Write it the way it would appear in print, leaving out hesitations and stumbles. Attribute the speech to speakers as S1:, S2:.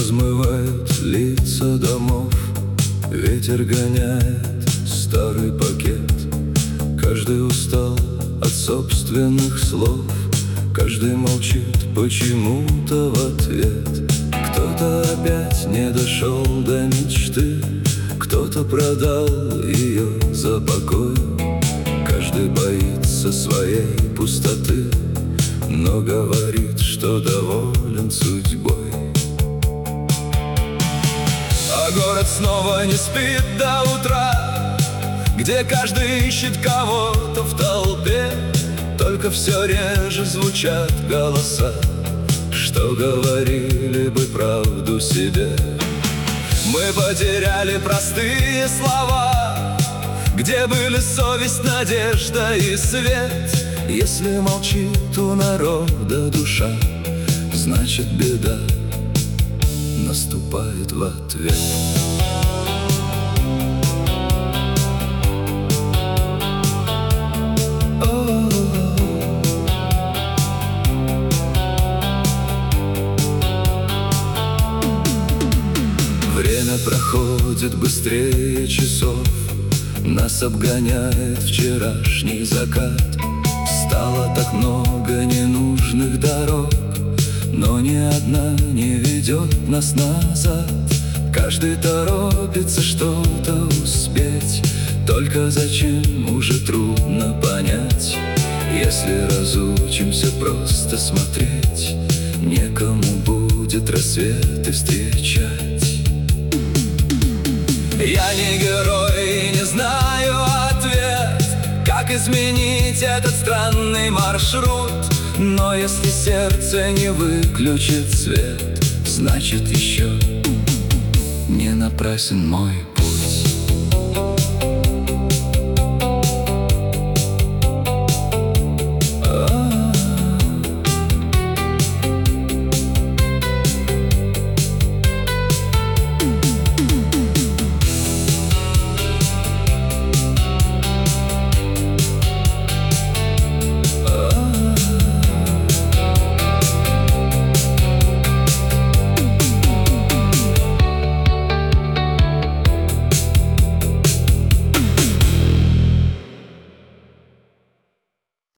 S1: Размывает лица домов, ветер гоняет старый пакет. Каждый устал от собственных слов, каждый молчит почему-то в ответ. Кто-то опять не дошел до мечты, кто-то продал ее за покой. Каждый боится своей пустоты, но говорит, что доволен судьбой. А город снова не спит до утра, где каждый ищет кого-то в толпе. Только все реже звучат голоса, что говорили бы правду себе. Мы потеряли простые слова, где были совесть, надежда и свет. Если молчит у народа душа, значит беда наступает в ответ. Время проходит быстрее часов, нас обгоняет вчерашний закат. Стало так много ненужных дорог, но ни одна не ведет нас назад. Каждый торопится что-то успеть, только зачем уже трудно понять. Если разучимся просто смотреть, некому будет рассветы встречать. Я не герой и не знаю ответ, как изменить этот странный маршрут. Но если сердце не выключит свет, значит еще не напрасен мой